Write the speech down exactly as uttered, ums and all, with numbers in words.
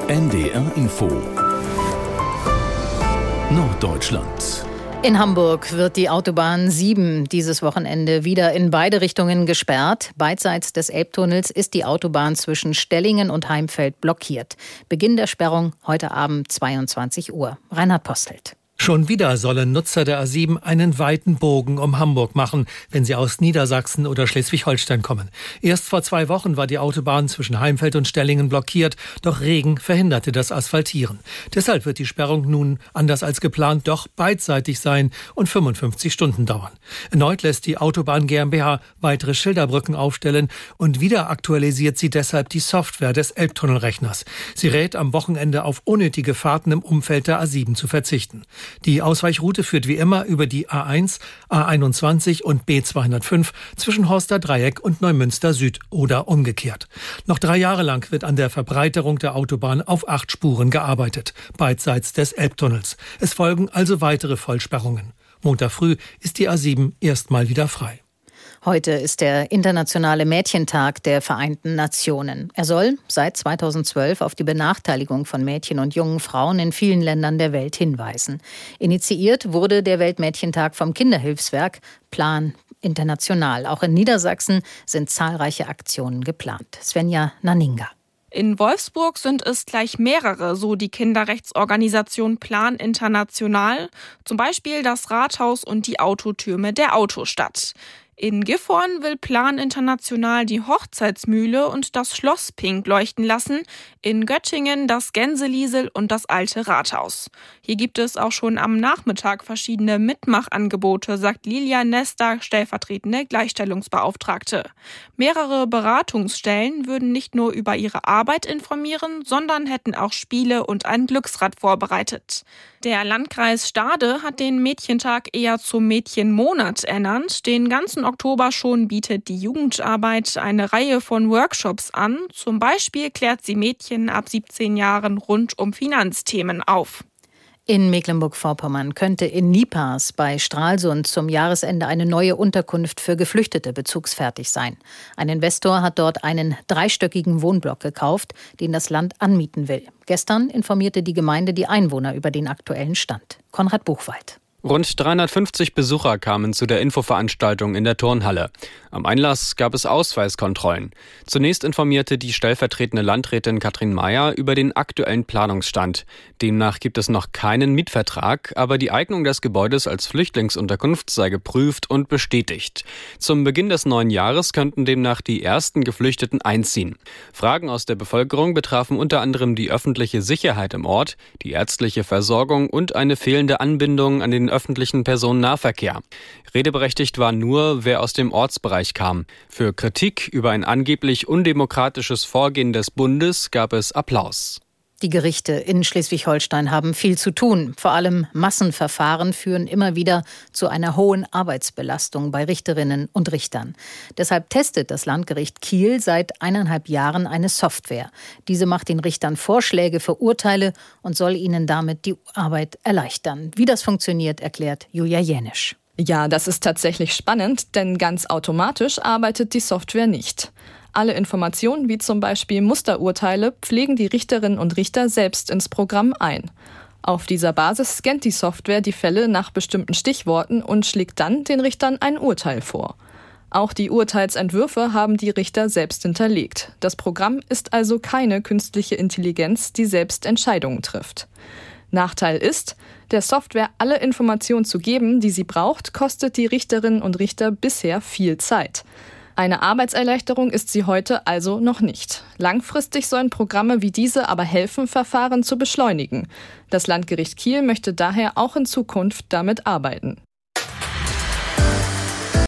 N D R Info Norddeutschland. In Hamburg wird die Autobahn sieben dieses Wochenende wieder in beide Richtungen gesperrt. Beidseits des Elbtunnels ist die Autobahn zwischen Stellingen und Heimfeld blockiert. Beginn der Sperrung heute Abend zweiundzwanzig Uhr. Reinhard Postelt. Schon wieder sollen Nutzer der A sieben einen weiten Bogen um Hamburg machen, wenn sie aus Niedersachsen oder Schleswig-Holstein kommen. Erst vor zwei Wochen war die Autobahn zwischen Heimfeld und Stellingen blockiert, doch Regen verhinderte das Asphaltieren. Deshalb wird die Sperrung nun, anders als geplant, doch beidseitig sein und fünfundfünfzig Stunden dauern. Erneut lässt die Autobahn GmbH weitere Schilderbrücken aufstellen und wieder aktualisiert sie deshalb die Software des Elbtunnelrechners. Sie rät, am Wochenende auf unnötige Fahrten im Umfeld der A sieben zu verzichten. Die Ausweichroute führt wie immer über die A eins, A einundzwanzig und B zweihundertfünf zwischen Horster Dreieck und Neumünster Süd oder umgekehrt. Noch drei Jahre lang wird an der Verbreiterung der Autobahn auf acht Spuren gearbeitet, beidseits des Elbtunnels. Es folgen also weitere Vollsperrungen. Montag früh ist die A sieben erstmal wieder frei. Heute ist der internationale Mädchentag der Vereinten Nationen. Er soll seit zweitausendzwölf auf die Benachteiligung von Mädchen und jungen Frauen in vielen Ländern der Welt hinweisen. Initiiert wurde der Weltmädchentag vom Kinderhilfswerk Plan International. Auch in Niedersachsen sind zahlreiche Aktionen geplant. Svenja Nanninga. In Wolfsburg sind es gleich mehrere, so die Kinderrechtsorganisation Plan International, zum Beispiel das Rathaus und die Autotürme der Autostadt. In Gifhorn will Plan International die Hochzeitsmühle und das Schloss pink leuchten lassen, in Göttingen das Gänseliesel und das alte Rathaus. Hier gibt es auch schon am Nachmittag verschiedene Mitmachangebote, sagt Lilia Nesta, stellvertretende Gleichstellungsbeauftragte. Mehrere Beratungsstellen würden nicht nur über ihre Arbeit informieren, sondern hätten auch Spiele und ein Glücksrad vorbereitet. Der Landkreis Stade hat den Mädchentag eher zum Mädchenmonat ernannt. Den ganzen Oktober schon bietet die Jugendarbeit eine Reihe von Workshops an. Zum Beispiel klärt sie Mädchen ab siebzehn Jahren rund um Finanzthemen auf. In Mecklenburg-Vorpommern könnte in Niepars bei Stralsund zum Jahresende eine neue Unterkunft für Geflüchtete bezugsfertig sein. Ein Investor hat dort einen dreistöckigen Wohnblock gekauft, den das Land anmieten will. Gestern informierte die Gemeinde die Einwohner über den aktuellen Stand. Konrad Buchwald. Rund dreihundertfünfzig Besucher kamen zu der Infoveranstaltung in der Turnhalle. Am Einlass gab es Ausweiskontrollen. Zunächst informierte die stellvertretende Landrätin Katrin Mayer über den aktuellen Planungsstand. Demnach gibt es noch keinen Mietvertrag, aber die Eignung des Gebäudes als Flüchtlingsunterkunft sei geprüft und bestätigt. Zum Beginn des neuen Jahres könnten demnach die ersten Geflüchteten einziehen. Fragen aus der Bevölkerung betrafen unter anderem die öffentliche Sicherheit im Ort, die ärztliche Versorgung und eine fehlende Anbindung an den öffentlichen Personennahverkehr. Redeberechtigt war nur, wer aus dem Ortsbereich kam. Für Kritik über ein angeblich undemokratisches Vorgehen des Bundes gab es Applaus. Die Gerichte in Schleswig-Holstein haben viel zu tun. Vor allem Massenverfahren führen immer wieder zu einer hohen Arbeitsbelastung bei Richterinnen und Richtern. Deshalb testet das Landgericht Kiel seit eineinhalb Jahren eine Software. Diese macht den Richtern Vorschläge für Urteile und soll ihnen damit die Arbeit erleichtern. Wie das funktioniert, erklärt Julia Jänisch. Ja, das ist tatsächlich spannend, denn ganz automatisch arbeitet die Software nicht. Alle Informationen, wie zum Beispiel Musterurteile, pflegen die Richterinnen und Richter selbst ins Programm ein. Auf dieser Basis scannt die Software die Fälle nach bestimmten Stichworten und schlägt dann den Richtern ein Urteil vor. Auch die Urteilsentwürfe haben die Richter selbst hinterlegt. Das Programm ist also keine künstliche Intelligenz, die selbst Entscheidungen trifft. Nachteil ist, der Software alle Informationen zu geben, die sie braucht, kostet die Richterinnen und Richter bisher viel Zeit. Eine Arbeitserleichterung ist sie heute also noch nicht. Langfristig sollen Programme wie diese aber helfen, Verfahren zu beschleunigen. Das Landgericht Kiel möchte daher auch in Zukunft damit arbeiten.